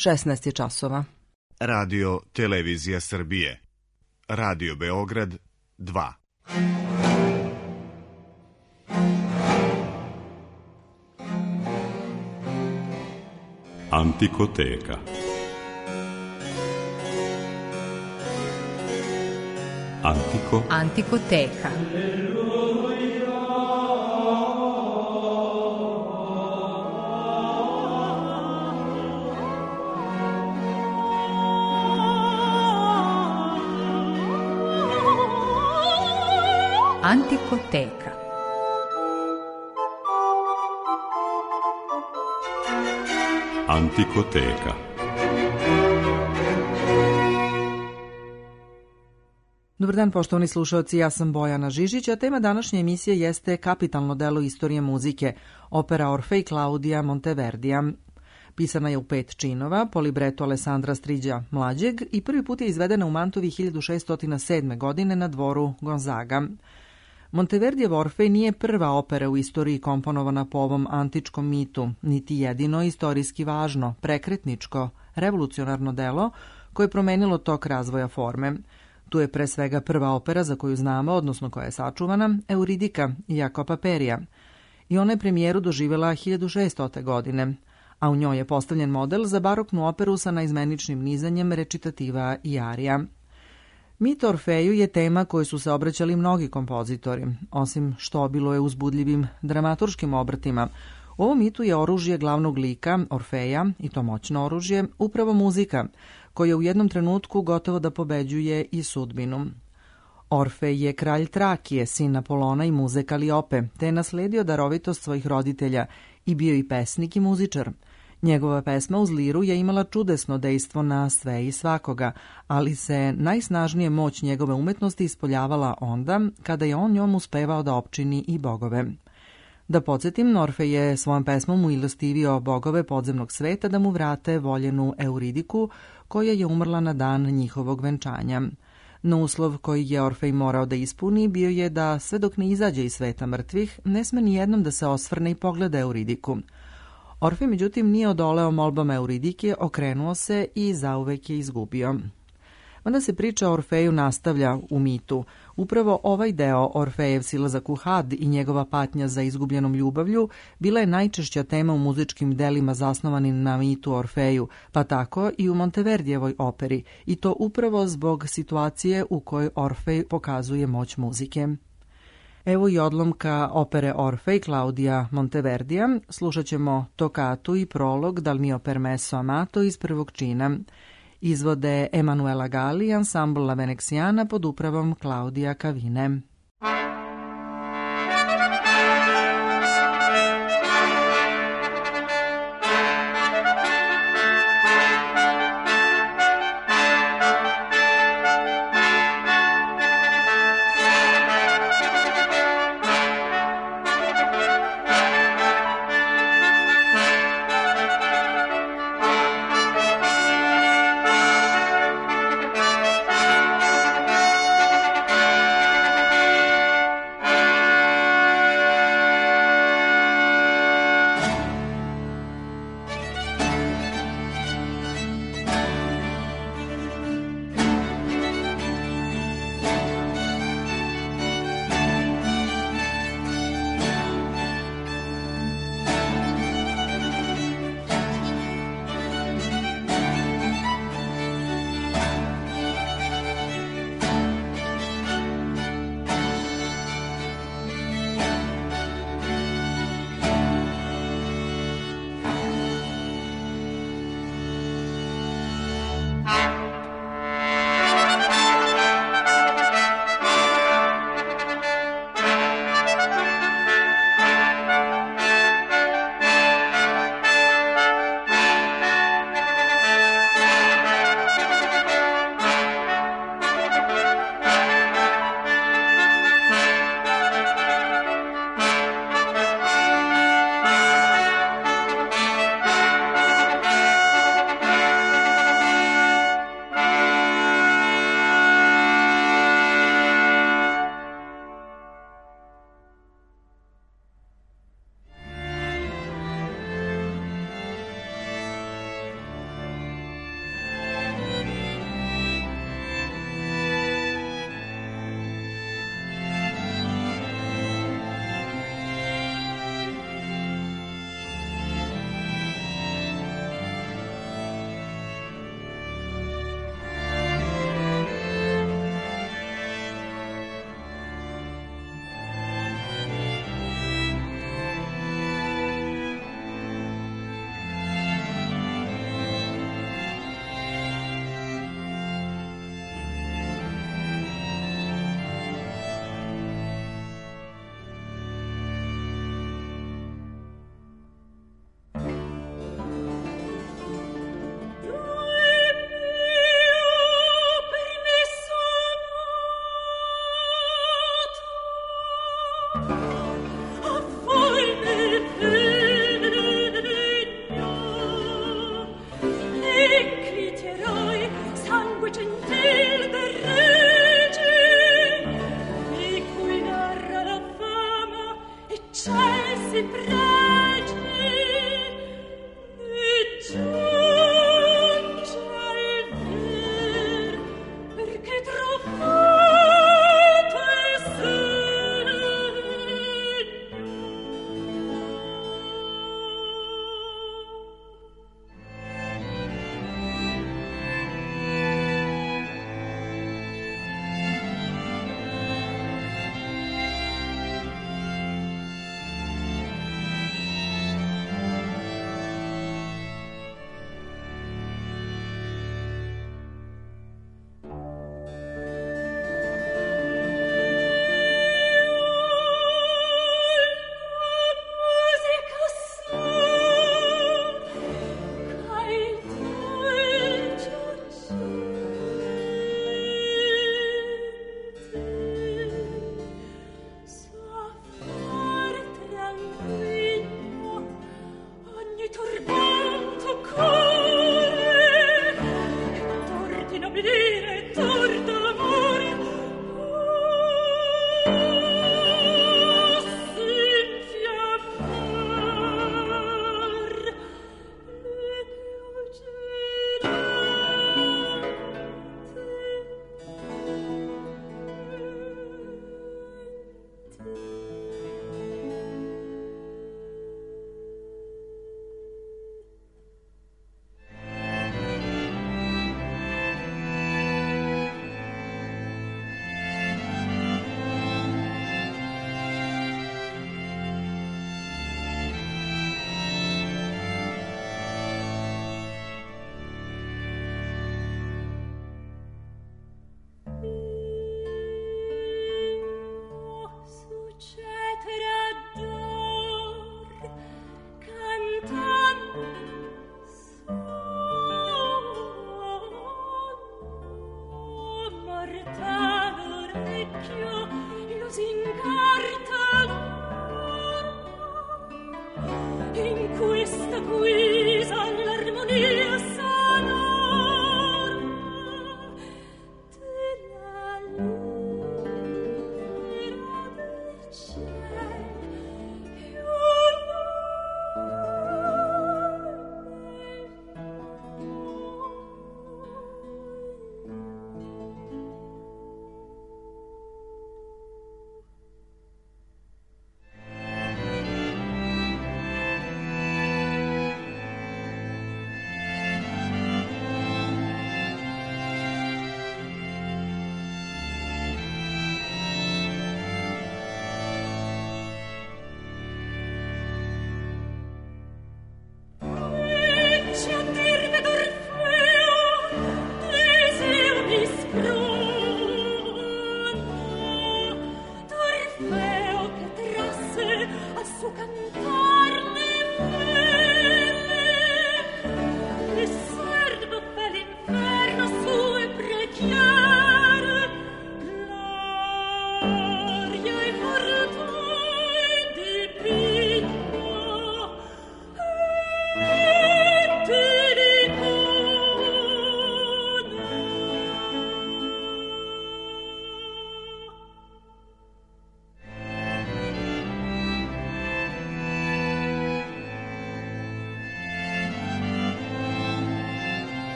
16 je časova. Radio Televizija Srbije. Radio Beograd 2. Antikoteka. Antikoteka. Antikoteka. Antikoteka. Dobar dan, poštovani slušalci, ja sam Bojana Žižić, a tema današnje emisije jeste kapitalno delo istorije muzike, opera Orfej Klaudija Monteverdija. Pisana je u 5 činova, po libretu Alessandra Striđa mlađeg i prvi put je izvedena u Mantovi 1607. godine na dvoru Gonzaga. Monteverdijev Orfej nije prva opera u istoriji komponovana po ovom antičkom mitu, niti jedino istorijski važno, prekretničko, revolucionarno delo koje je promenilo tok razvoja forme. Tu je pre svega prva opera za koju znamo, odnosno koja je sačuvana, Euridika Jakopa Perija. I ona je premijeru doživjela 1600. godine, a u njoj je postavljen model za baroknu operu sa naizmeničnim nizanjem recitativa i arija. Mit o Orfeju je tema koju su se obraćali mnogi kompozitori, osim što bilo je uzbudljivim dramaturškim obrtima. U ovom mitu je oružje glavnog lika, Orfeja, i to moćno oružje, upravo muzika, koja u jednom trenutku gotovo da pobeđuje i sudbinu. Orfej je kralj Trakije, sin Apolona i muze Kaliope, te je nasledio darovitost svojih roditelja i bio i pesnik i muzičar. Njegova pesma uz liru je imala čudesno dejstvo na sve i svakoga, ali se najsnažnije moć njegove umetnosti ispoljavala onda kada je on njom uspevao da opčini i bogove. Da podsjetim, Orfej je svojom pesmom uilostivio bogove podzemnog sveta da mu vrate voljenu Euridiku, koja je umrla na dan njihovog venčanja. No uslov koji je Orfej morao da ispuni bio je da sve dok ne izađe iz sveta mrtvih, ne sme ni jednom da se osvrne i pogleda Euridiku. Orfej međutim nije odoleo molbama Euridike, okrenuo se i zauvek je izgubio. Onda se priča o Orfeju nastavlja u mitu. Upravo ovaj deo, Orfejev silazak u Had i njegova patnja za izgubljenom ljubavlju, bila je najčešća tema u muzičkim delima zasnovanim na mitu Orfeju, pa tako i u Monteverdijevoj operi, i to upravo zbog situacije u kojoj Orfej pokazuje moć muzike. Evo i odlomka opere Orfej Klaudija Monteverdija. Slušat ćemo tokatu i prolog Dal mio permesso amato iz prvog čina. Izvode Emanuela Gali i ansambl La Venexiana pod upravom Klaudija Kavine.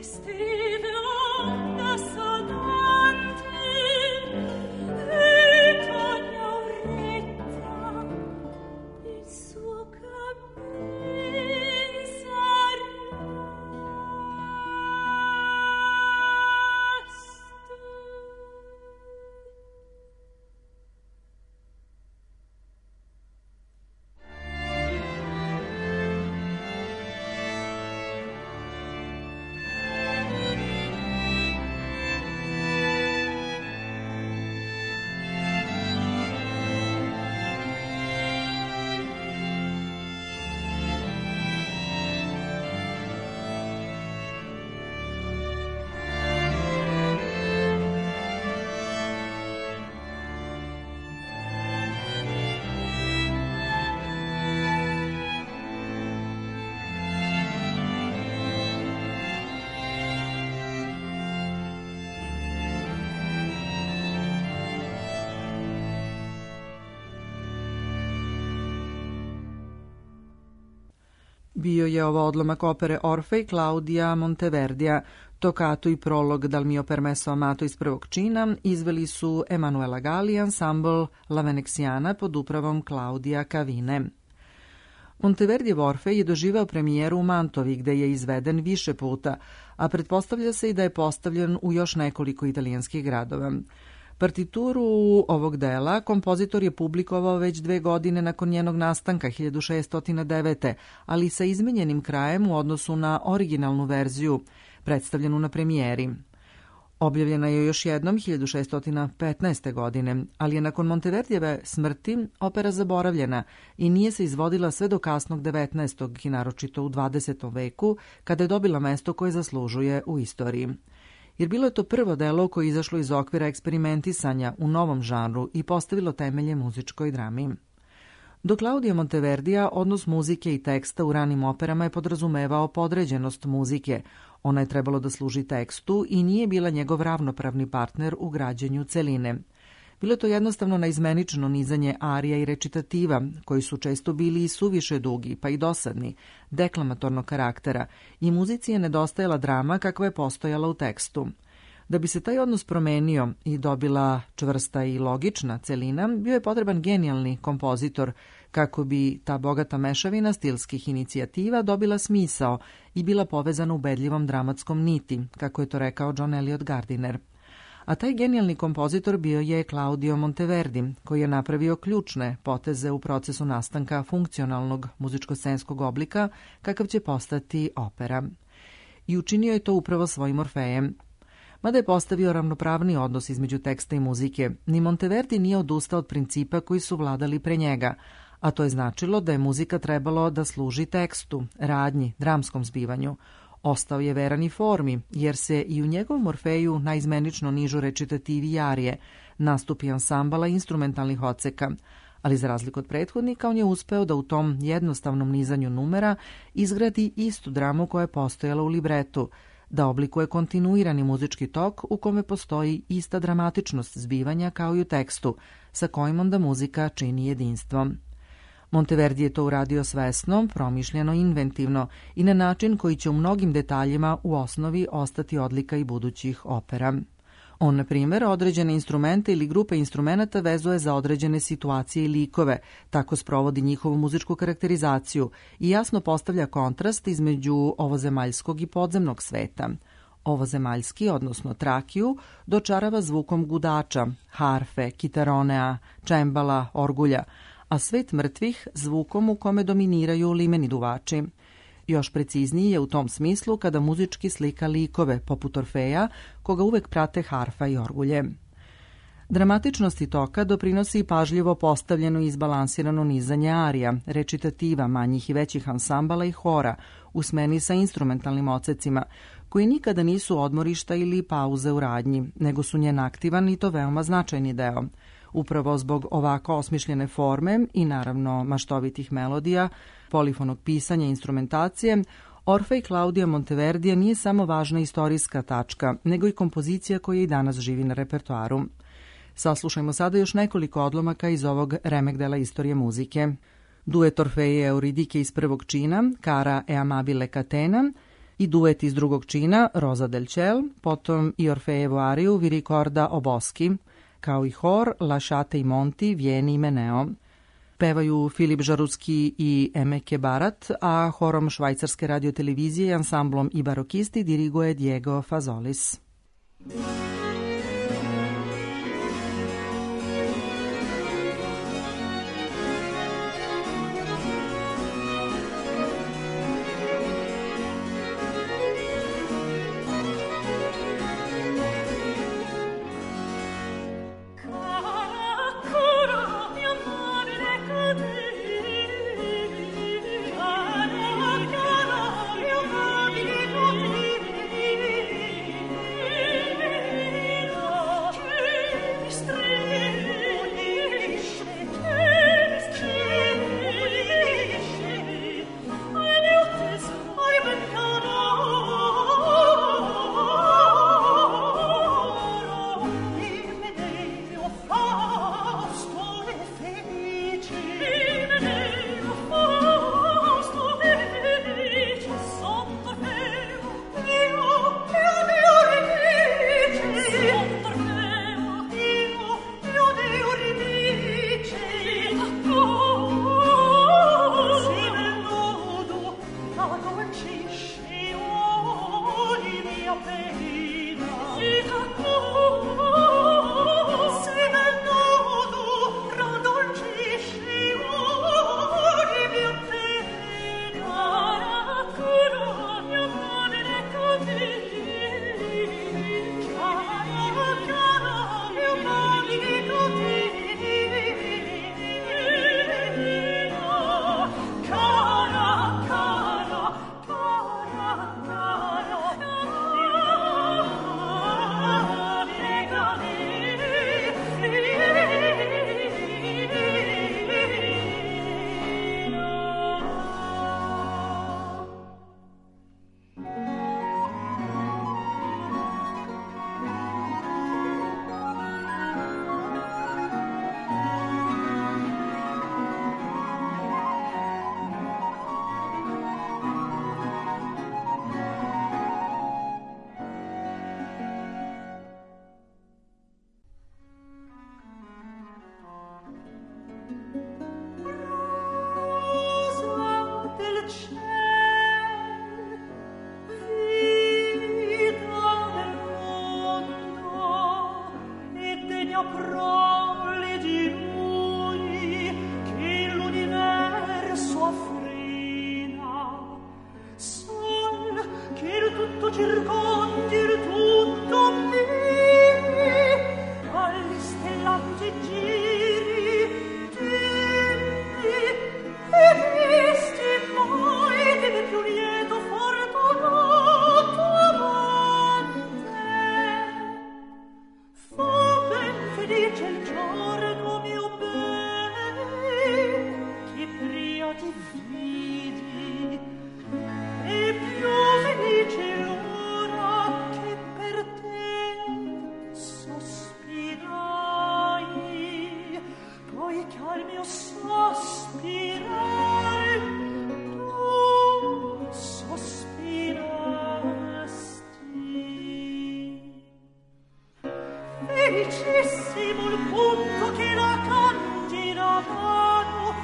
Bio je ovo odlomak opere Orfej Claudia Monteverdija, tokatu i prolog Dal mio permesso amato iz prvog čina izveli su Emanuela Gali i ansambl La Venexiana pod upravom Claudia Cavine. Monteverdijev Orfej je doživeo premijeru u Mantovi gde je izveden više puta, a pretpostavlja se i da je postavljen u još nekoliko italijanskih gradova. Partituru ovog dela kompozitor je publikovao već 2 godine nakon njenog nastanka 1609. ali sa izmenjenim krajem u odnosu na originalnu verziju, predstavljenu na premijeri. Objavljena je još jednom 1615. godine, ali je nakon Monteverdijeve smrti opera zaboravljena i nije se izvodila sve do kasnog 19. i naročito u 20. veku, kada je dobila mesto koje zaslužuje u istoriji. Jer bilo je to prvo delo koje je izašlo iz okvira eksperimentisanja u novom žanru i postavilo temelje muzičkoj drami. Do Claudia Monteverdija odnos muzike i teksta u ranim operama je podrazumevao podređenost muzike. Ona je trebalo da služi tekstu i nije bila njegov ravnopravni partner u građenju celine. Bilo je to jednostavno naizmenično nizanje arija i recitativa, koji su često bili i suviše dugi, pa i dosadni, deklamatornog karaktera, i muzici je nedostajala drama kakva je postojala u tekstu. Da bi se taj odnos promenio i dobila čvrsta i logična celina, bio je potreban genijalni kompozitor, kako bi ta bogata mešavina stilskih inicijativa dobila smisao i bila povezana ubedljivom dramatskom niti, kako je to rekao John Eliot Gardiner. A taj genijalni kompozitor bio je Claudio Monteverdi, koji je napravio ključne poteze u procesu nastanka funkcionalnog muzičko-scenskog oblika, kakav će postati opera. I učinio je to upravo svojim Orfejem. Mada je postavio ravnopravni odnos između teksta i muzike, ni Monteverdi nije odustao od principa koji su vladali pre njega, a to je značilo da je muzika trebalo da služi tekstu, radnji, dramskom zbivanju. Ostao je veran i formi, jer se i u njegovom Orfeju naizmenično nižu recitativi i arije, nastupi ansambala i instrumentalnih odseka, ali za razliku od prethodnika on je uspeo da u tom jednostavnom nizanju numera izgradi istu dramu koja je postojala u libretu, da oblikuje kontinuirani muzički tok u kome postoji ista dramatičnost zbivanja kao i u tekstu, sa kojim onda muzika čini jedinstvo. Monteverdi je to uradio svesno, promišljeno i inventivno i na način koji će u mnogim detaljima u osnovi ostati odlika i budućih opera. On, na primjer, određene instrumente ili grupe instrumenata vezuje za određene situacije i likove, tako sprovodi njihovu muzičku karakterizaciju i jasno postavlja kontrast između ovozemaljskog i podzemnog sveta. Ovozemaljski, odnosno trakiju, dočarava zvukom gudača, harfe, kitaronea, čembala, orgulja, a svet mrtvih zvukom u kome dominiraju limeni duvači. Još precizniji je u tom smislu kada muzički slika likove, poput Orfeja, koga uvek prate harfa i orgulje. Dramatičnosti toka doprinosi i pažljivo postavljeno i izbalansirano nizanje arija, recitativa, manjih i većih ansambala i hora, u smeni sa instrumentalnim odsecima, koji nikada nisu odmorišta ili pauze u radnji, nego su njen aktivan i to veoma značajni deo. Upravo zbog ovako osmišljene forme i naravno maštovitih melodija, polifonog pisanja i instrumentacije, Orfej Claudia Monteverdija nije samo važna istorijska tačka, nego i kompozicija koja i danas živi na repertoaru. Saslušajmo sada još nekoliko odlomaka iz ovog remek dela istorije muzike. Duet Orfeje Euridike iz prvog čina, Cara e amabile catena, I duet iz drugog čina, Rosa del Ciel, potom i Orfejevu ariju vi ricorda o Boschi, kao i hor Lasciate i Monti, Vieni Meneo. Pevaju Filip Žaruski i Emeke Barat, a horom švajcarske radiotelevizije i ansamblom i barokisti diriguje Diego Fazolis. Felicissimo il punto che la candida mano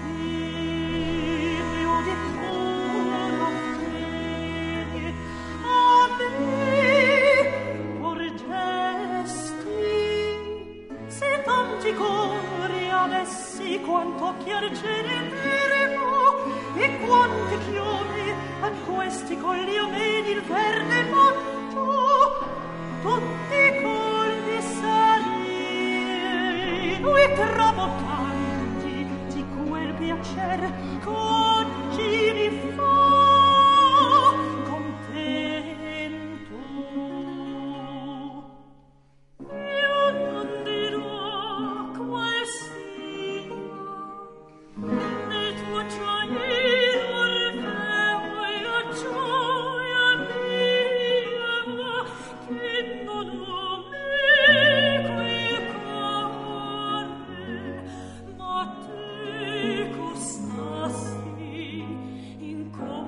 io di pura fede a me porgesti. Se tanti cori avessi quanto chiar generemo e quanti chiodi a questi colli a me il verde manto tutti colli salire e tramontanti di quel piacer c'oggi mi fa contento. Io non dirò qual sia nel tuo gioire Orfeo e la gioia mia che non ho meco il cuore, ma te costasti in cuore.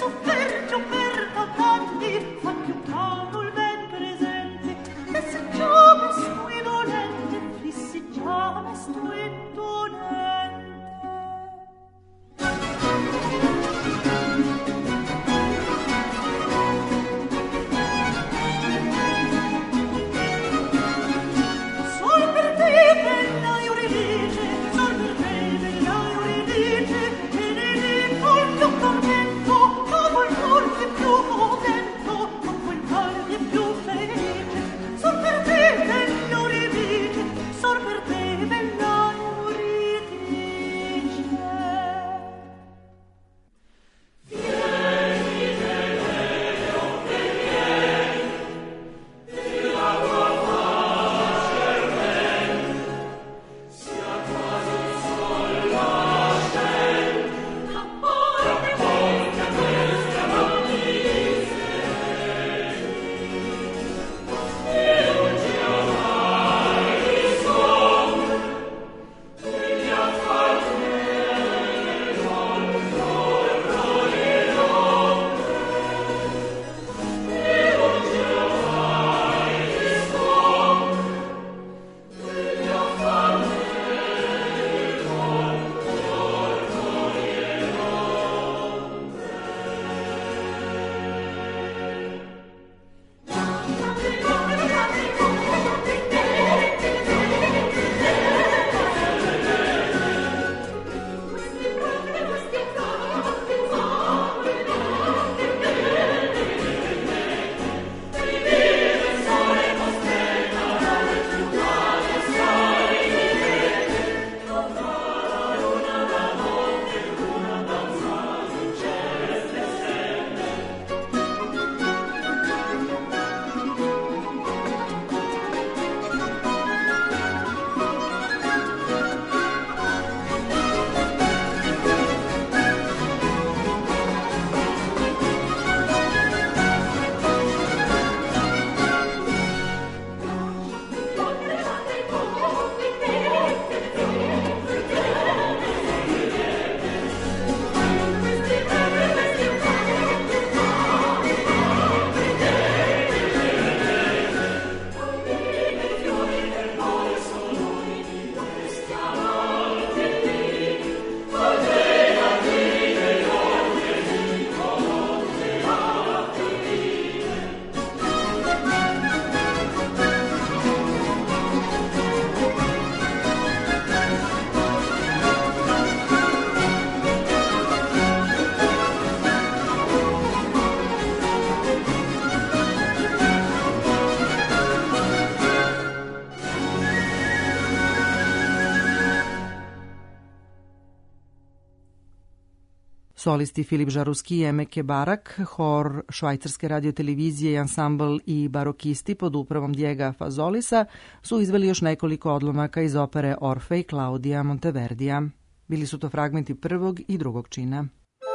Solisti Filip Žaruski i Emeke Barak, hor švajcarske radiotelevizije i ansambl i barokisti pod upravom Diega Fazolisa su izveli još nekoliko odlomaka iz opere Orfej Claudia Monteverdija. Bili su to fragmenti prvog i drugog čina.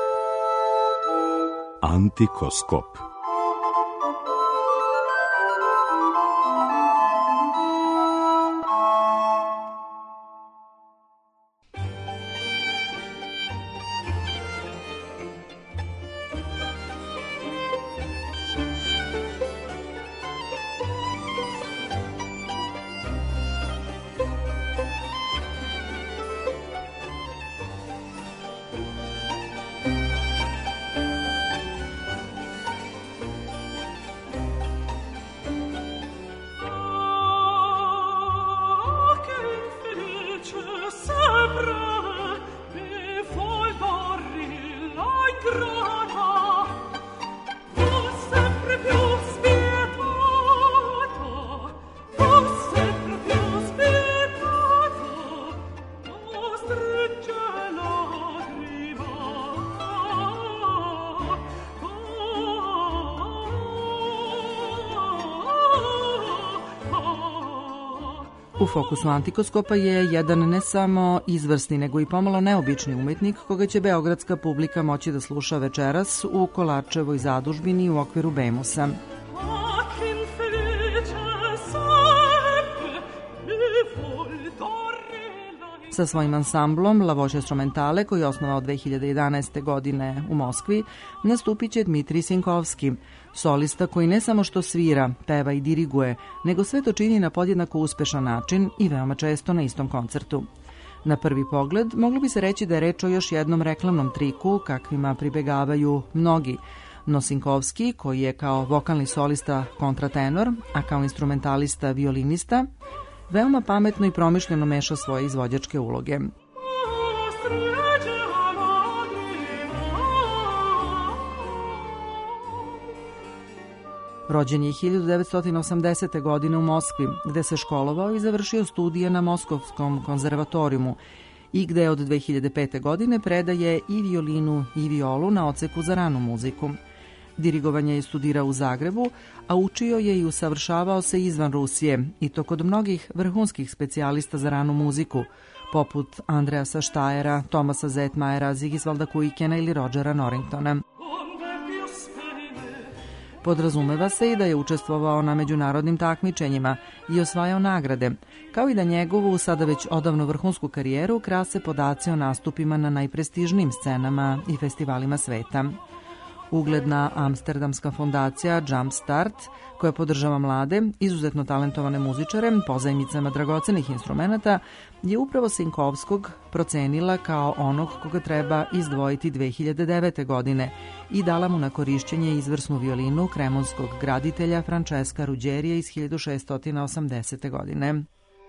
Antikoskop. U fokusu Antikoskopa je jedan ne samo izvrsni, nego i pomalo neobični umetnik koga će beogradska publika moći da sluša večeras u Kolarčevoj zadužbini u okviru Bemusa. Sa svojim ansamblom La Voce Strumentale, koji je osnovao 2011. godine u Moskvi, nastupit će Dmitrij Sinkovski, solista koji ne samo što svira, peva i diriguje, nego sve to čini na podjednako uspešan način i veoma često na istom koncertu. Na prvi pogled moglo bi se reći da je reč o još jednom reklamnom triku kakvima pribegavaju mnogi, no Sinkovski, koji je kao vokalni solista kontratenor, a kao instrumentalista violinista, veoma pametno i promišljeno meša svoje izvođačke uloge. Rođen je 1980. godine u Moskvi, gde se školovao i završio studije na Moskovskom konzervatorijumu i gde od 2005. godine predaje i violinu i violu na odseku za ranu muziku. Dirigovanje je studirao u Zagrebu, a učio je i usavršavao se izvan Rusije, i to kod mnogih vrhunskih specijalista za ranu muziku, poput Andreasa Štajera, Tomasa Zetmajera, Zigisvalda Kujkena ili Rodgera Norringtona. Podrazumeva se i da je učestvovao na međunarodnim takmičenjima i osvajao nagrade, kao i da njegovu, sada već odavno vrhunsku karijeru, krase podaci o nastupima na najprestižnijim scenama i festivalima sveta. Ugledna amsterdamska fondacija Jumpstart, koja podržava mlade, izuzetno talentovane muzičare pozajmicama dragocenih instrumenata, je upravo Sinkovskog procenila kao onog koga treba izdvojiti 2009. godine i dala mu na korišćenje izvrsnu violinu kremonskog graditelja Francesca Ruggieria iz 1680. godine.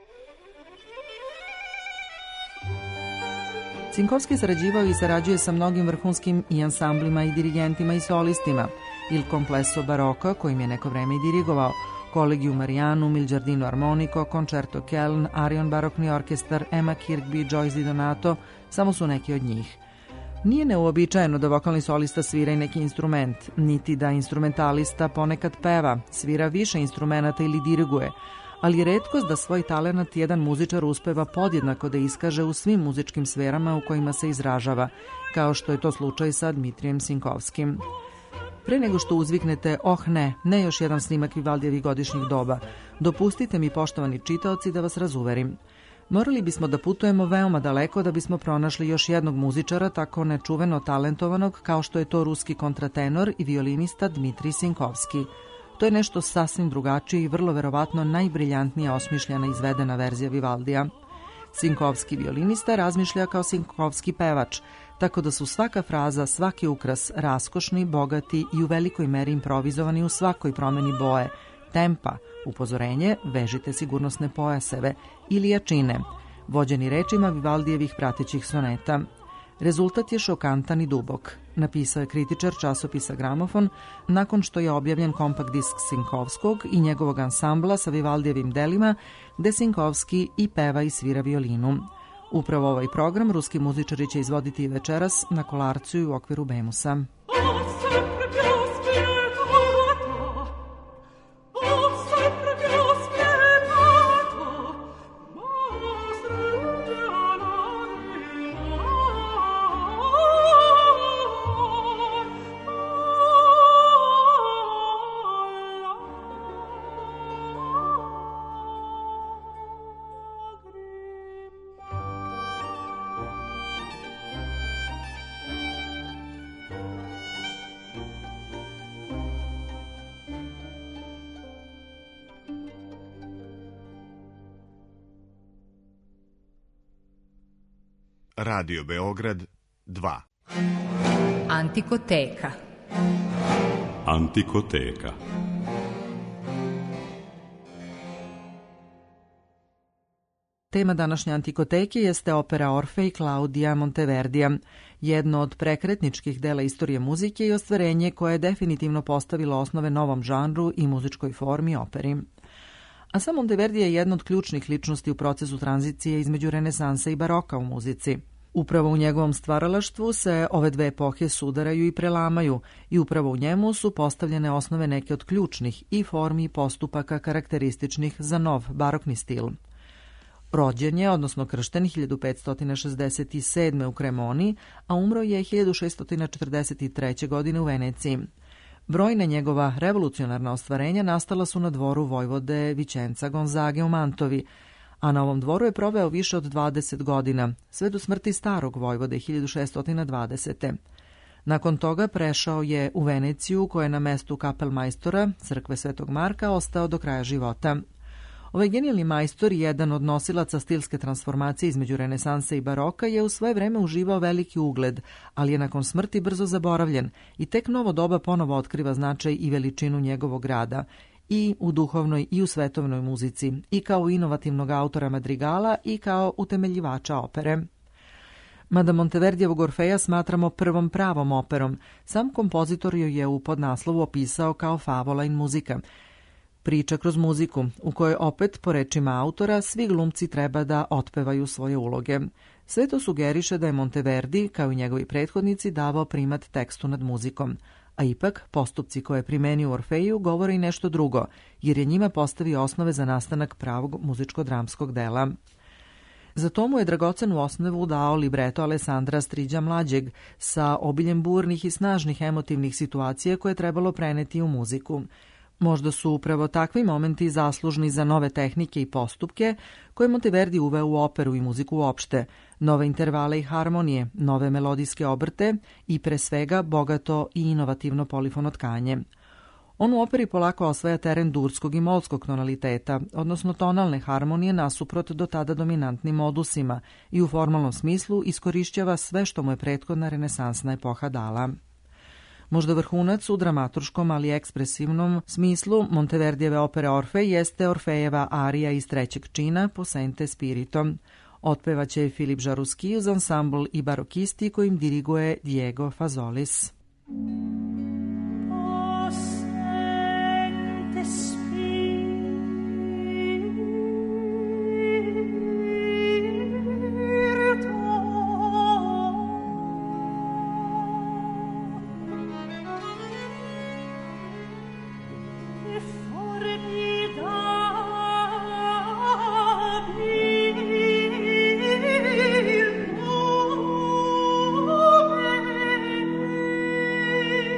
Sinkovski sarađivao i sarađuje sa mnogim vrhunskim i ansamblima i dirigentima i solistima, Il Complesso Barocco, kojim je neko vreme i dirigovao, Collegium Marianum, Il Giardino Armonico, Concerto Köln, Arion Barokni orkestar, Emma Kirkby, Joyce Di Donato, samo su neki od njih. Nije neuobičajeno da vokalni solista svira i neki instrument, niti da instrumentalista ponekad peva, svira više instrumenata ili diriguje, ali je retkost da svoj talenat jedan muzičar uspeva podjednako da iskaže u svim muzičkim sferama u kojima se izražava, kao što je to slučaj sa Dmitrijem Sinkovskim. Pre nego što uzviknete, oh ne još jedan snimak Vivaldijevih godišnjih doba, dopustite mi, poštovani čitaoci, da vas razuverim. Morali bismo da putujemo veoma daleko da bismo pronašli još jednog muzičara tako nečuveno talentovanog kao što je to ruski kontratenor i violinista Dmitrij Sinkovski. To je nešto sasvim drugačije i vrlo verovatno najbriljantnija osmišljena izvedena verzija Vivaldija. Sinkovski violinista razmišlja kao Sinkovski pevač, tako da su svaka fraza, svaki ukras raskošni, bogati i u velikoj meri improvizovani u svakoj promeni boje, tempa, upozorenje, vežite sigurnosne pojaseve ili jačine, vođeni rečima Vivaldijevih pratećih soneta. Rezultat je šokantan i dubok, napisao je kritičar časopisa Gramofon nakon što je objavljen kompakt disk Sinkovskog i njegovog ansambla sa Vivaldijevim delima, gde Sinkovski i peva i svira violinu. Upravo ovaj program ruski muzičari će izvoditi večeras na Kolarcu i u okviru Bemusa. Radio Beograd 2. Antikoteka. Antikoteka. Tema današnje antikoteke jeste opera Orfej Claudia Monteverdija, jedno od prekretničkih dela istorije muzike i ostvarenje koje je definitivno postavilo osnove novom žanru i muzičkoj formi operi. A sam Monteverdi je jedna od ključnih ličnosti u procesu tranzicije između renesanse i baroka u muzici. Upravo u njegovom stvaralaštvu se ove dve epohe sudaraju i prelamaju i upravo u njemu su postavljene osnove neke od ključnih i formi i postupaka karakterističnih za nov barokni stil. Rođen je, odnosno kršten, 1567. u Cremoni, a umro je 1643. godine u Veneciji. Brojne njegova revolucionarna ostvarenja nastala su na dvoru vojvode Vicenza Gonzage u Mantovi, a na ovom dvoru je proveo više od 20 godina, sve do smrti starog vojvode 1620. Nakon toga prešao je u Veneciju, koja je na mestu kapelmajstora crkve Svetog Marka ostao do kraja života. Ovaj genijalni majstor, jedan od nosilaca stilske transformacije između renesanse i baroka, je u svoje vreme uživao veliki ugled, ali je nakon smrti brzo zaboravljen i tek novo doba ponovo otkriva značaj i veličinu njegovog rada i u duhovnoj i u svetovnoj muzici, i kao inovativnog autora madrigala i kao utemeljivača opere. Mada Monteverdijevog Orfeja smatramo prvom pravom operom, sam kompozitor joj je u podnaslovu opisao kao favola in muzika, priča kroz muziku, u kojoj opet, po rečima autora, svi glumci treba da otpevaju svoje uloge. Sve to sugeriše da je Monteverdi, kao i njegovi prethodnici, davao primat tekstu nad muzikom. A ipak, postupci koje je primenio u Orfeju govore i nešto drugo, jer je njima postavio osnove za nastanak pravog muzičko-dramskog dela. Za to mu je dragocenu osnovu dao libreto Alessandra Striđa mlađeg sa obiljem burnih i snažnih emotivnih situacija koje je trebalo preneti u muziku. Možda su upravo takvi momenti zaslužni za nove tehnike i postupke koje Monteverdi uveo u operu i muziku uopšte, nove intervale i harmonije, nove melodijske obrte i pre svega bogato i inovativno polifono tkanje. On u operi polako osvaja teren durskog i molskog tonaliteta, odnosno tonalne harmonije nasuprot do tada dominantnim modusima i u formalnom smislu iskorišćava sve što mu je prethodna renesansna epoha dala. Možda vrhunac u dramaturškom, ali ekspresivnom smislu Monteverdijeve opere Orfej jeste Orfejeva arija iz trećeg čina Possente Spiritom. Otpevaće Filip Žaruski uz ansambl i barokisti kojim diriguje Diego Fazolis. Oh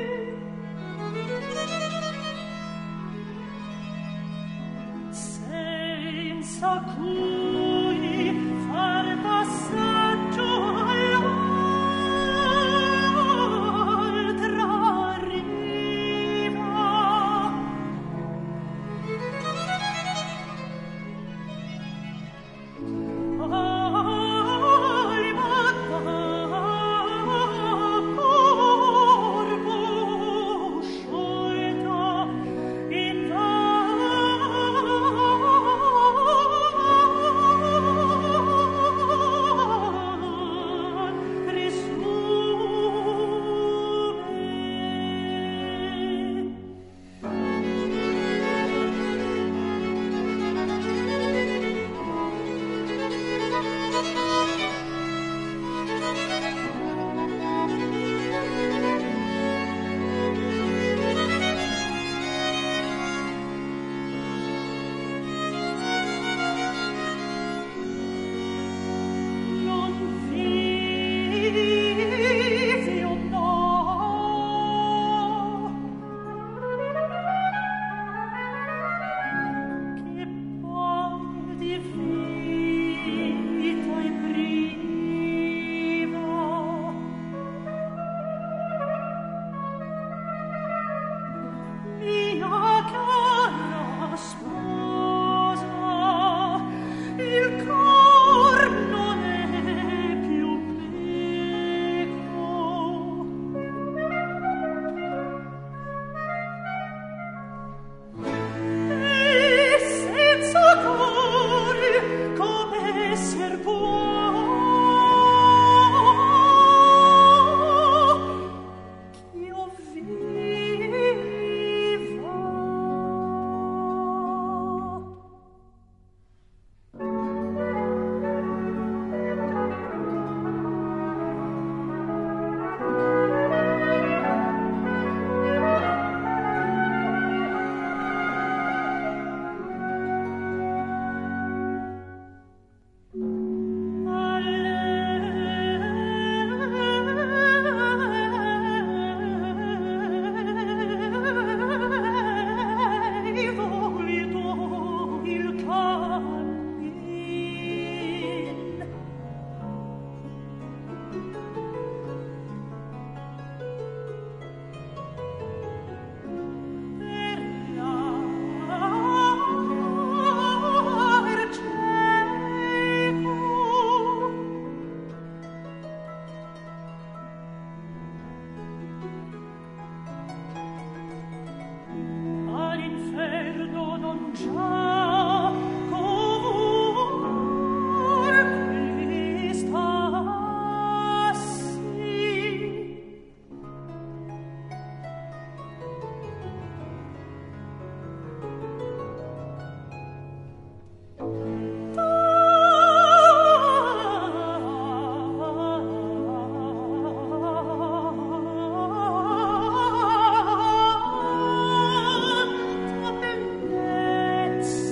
Bellezza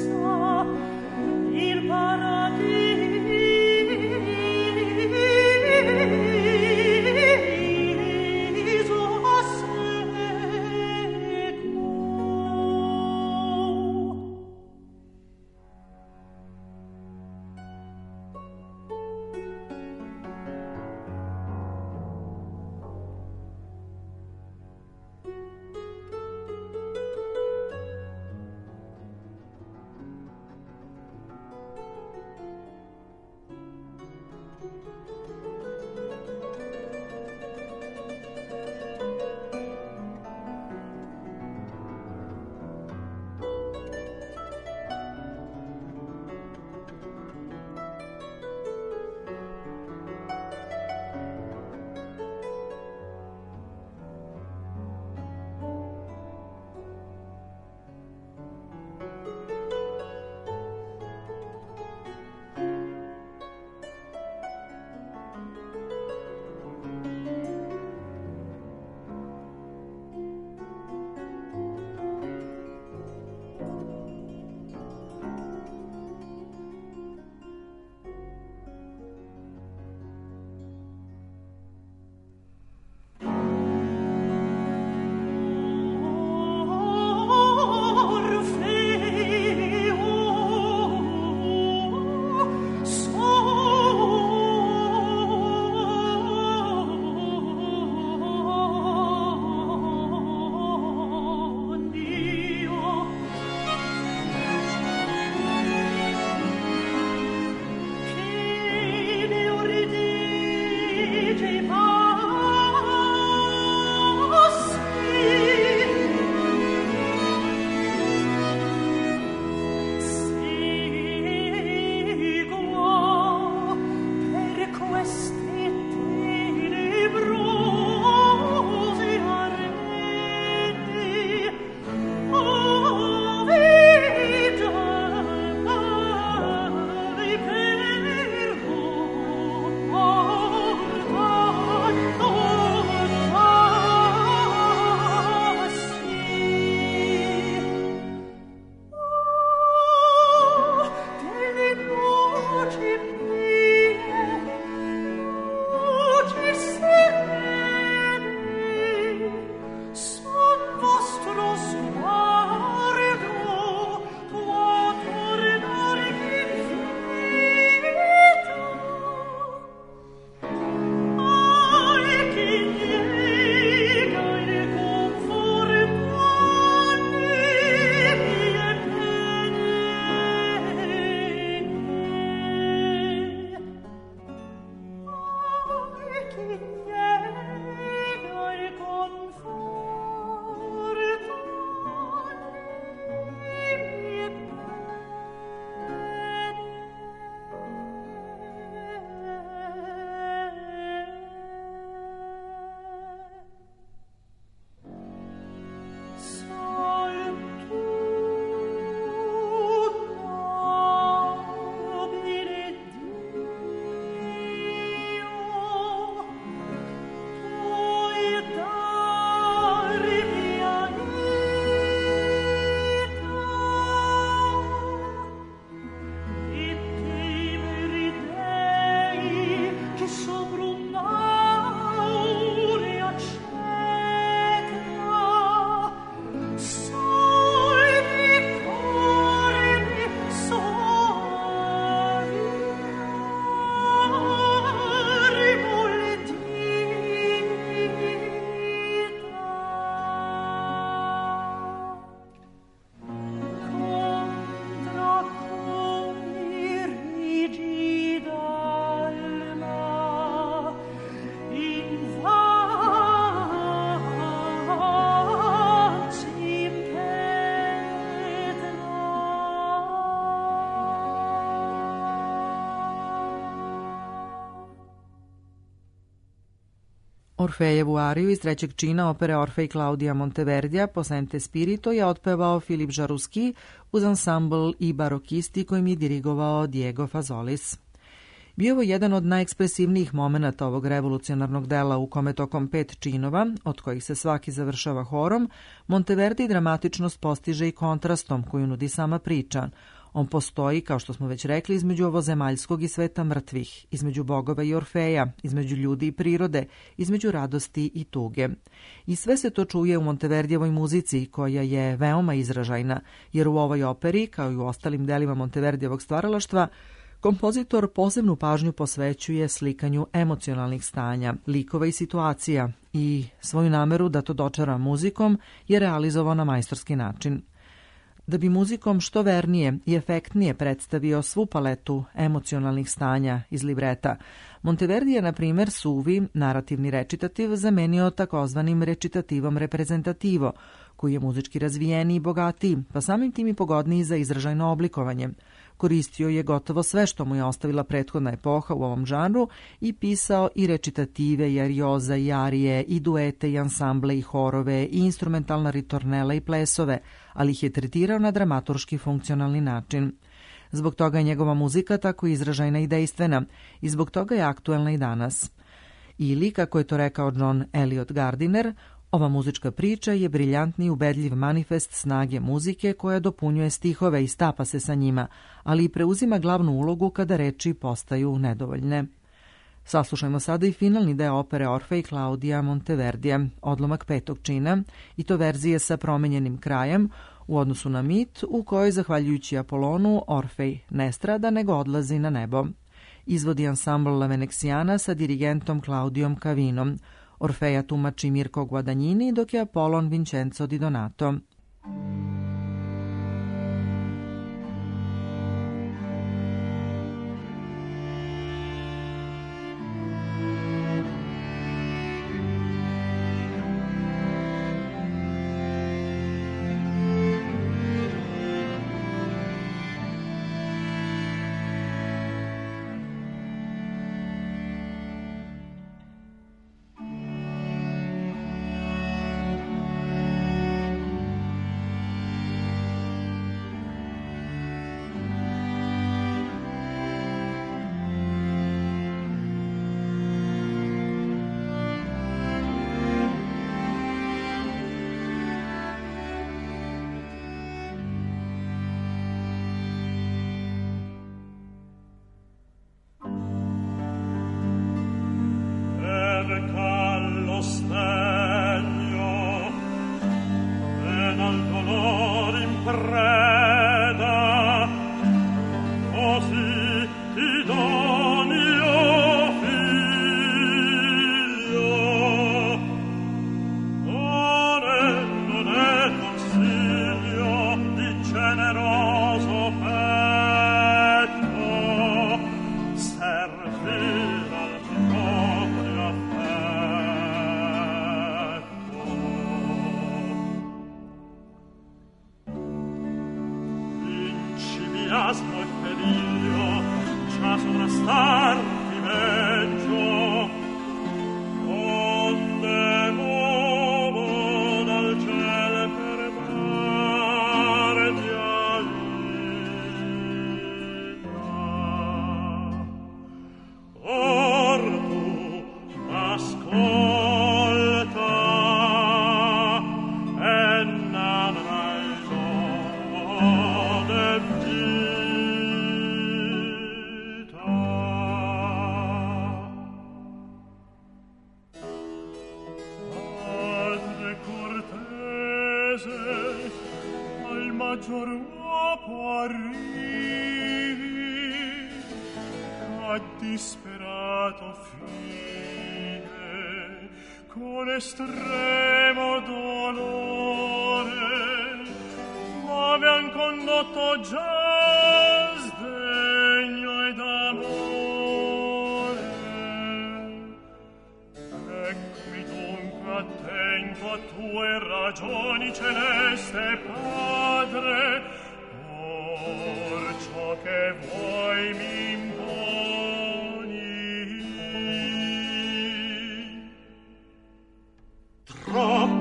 Orfejevu ariju iz trećeg čina opere Orfej Claudia Monteverdija Possente Spirito je otpevao Filip Žaruski uz ansambl i barokisti kojim je dirigovao Diego Fazolis. Bio je jedan od najekspresivnijih momenata ovog revolucionarnog dela u kome tokom 5 činova, od kojih se svaki završava horom, Monteverdi dramatičnost postiže i kontrastom koju nudi sama priča. On postoji, kao što smo već rekli, između ovozemaljskog i sveta mrtvih, između bogova i Orfeja, između ljudi i prirode, između radosti i tuge. I sve se to čuje u Monteverdijevoj muzici, koja je veoma izražajna, jer u ovoj operi, kao i u ostalim delima Monteverdijevog stvaralaštva, kompozitor posebnu pažnju posvećuje slikanju emocionalnih stanja, likova i situacija i svoju nameru da to dočara muzikom je realizovao na majstorski način. Da bi muzikom što vernije i efektnije predstavio svu paletu emocionalnih stanja iz libreta, Monteverdi je, na primjer, suvi narativni recitativ zamenio takozvanim recitativom reprezentativo, koji je muzički razvijeniji i bogatiji, pa samim tim i pogodniji za izražajno oblikovanje. Koristio je gotovo sve što mu je ostavila prethodna epoha u ovom žanru i pisao i recitative, i arioza, i arije, i duete, i ansamble, i horove, i instrumentalna ritornela i plesove, ali ih je tretirao na dramaturški funkcionalni način. Zbog toga je njegova muzika tako izražajna i dejstvena i zbog toga je aktuelna i danas. Ili, kako je to rekao John Eliot Gardiner, ova muzička priča je briljantni i ubedljiv manifest snage muzike koja dopunjuje stihove i stapa se sa njima, ali i preuzima glavnu ulogu kada reči postaju nedovoljne. Saslušajmo sada i finalni deo opere Orfej Claudia Monteverdija, odlomak 5. čina, i to verzije sa promenjenim krajem u odnosu na mit u kojoj, zahvaljujući Apolonu, Orfej ne strada nego odlazi na nebo. Izvodi ansambl La Venexiana sa dirigentom Claudijom Cavinom. Orfeja tumači Mirko Guadagnini, dok je Apolon Vincenzo Di Donato.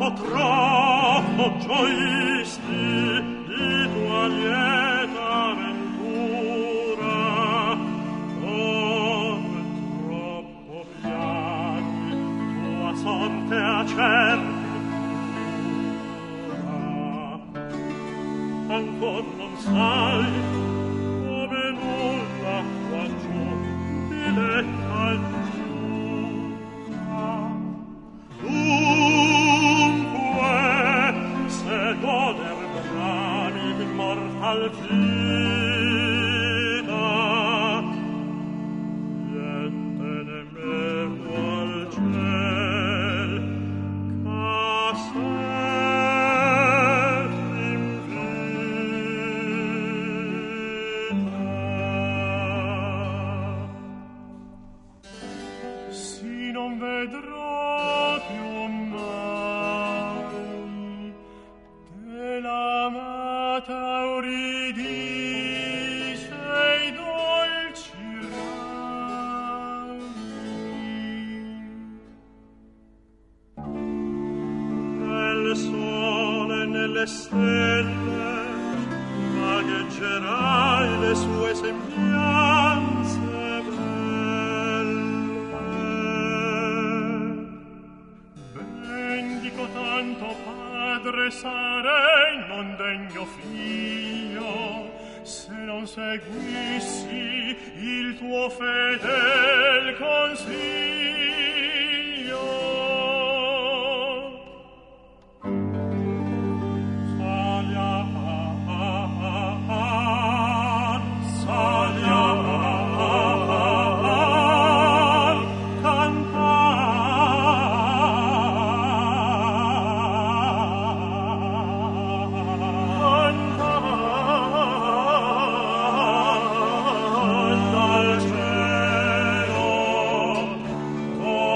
troppo gioisti di tua lieta ventura, come troppo piaghi tua sorte acerbi pura. Ancor non sai come nulla quaggiù diletta il al fida niente nemmeno al ciel casset in vita si non vedrò più mai dell'amata le stelle vagheggerai le sue sembianze belle. Bendico tanto padre sarei non degno figlio se non seguissi il tuo fedel consiglio. Oh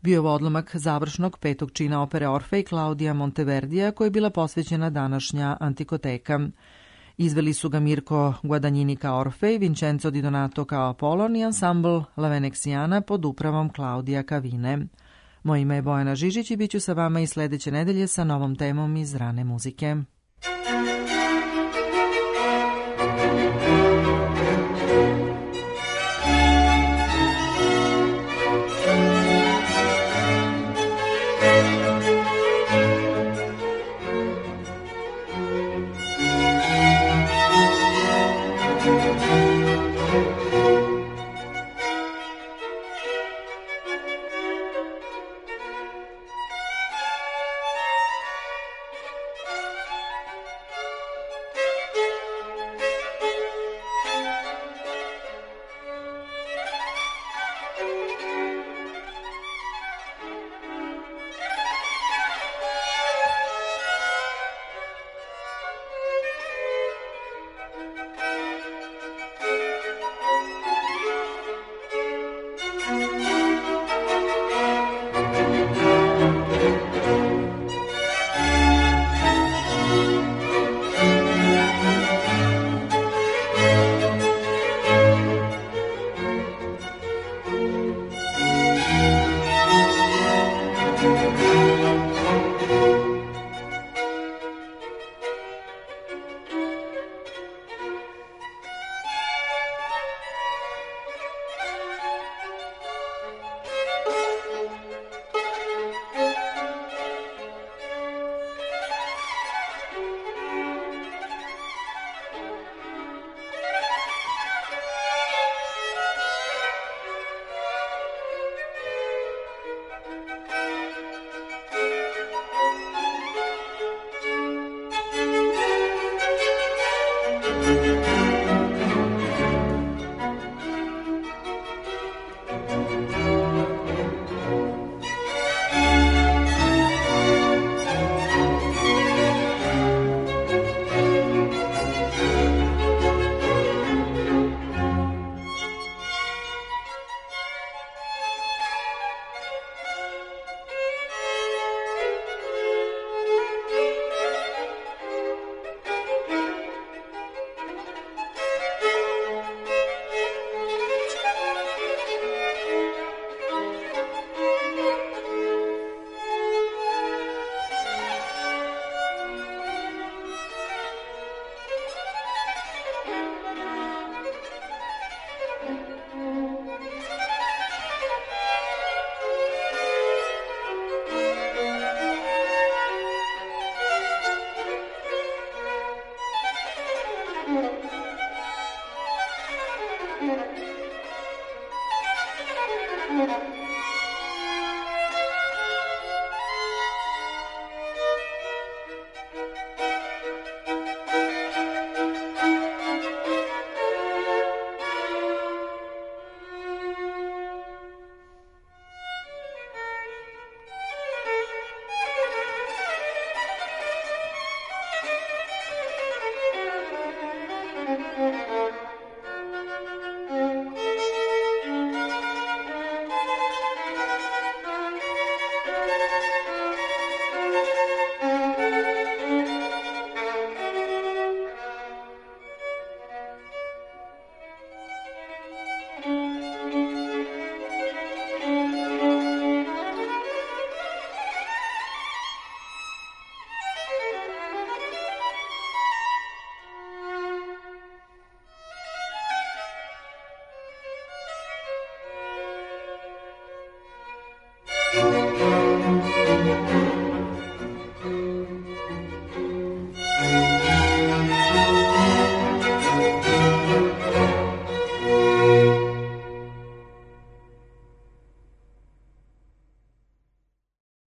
Bio je odlomak završnog 5. čina opere Orfej Claudia Monteverdija, koja je bila posvećena današnja Antikoteka. Izveli su ga Mirko Guadagnini kao Orfej, Vincenzo Di Donato kao Apolon i ansambl La Venexiana pod upravom Claudia Cavine. Moje ime je Bojana Žižić i bit ću sa vama i sledeće nedelje sa novom temom iz rane muzike.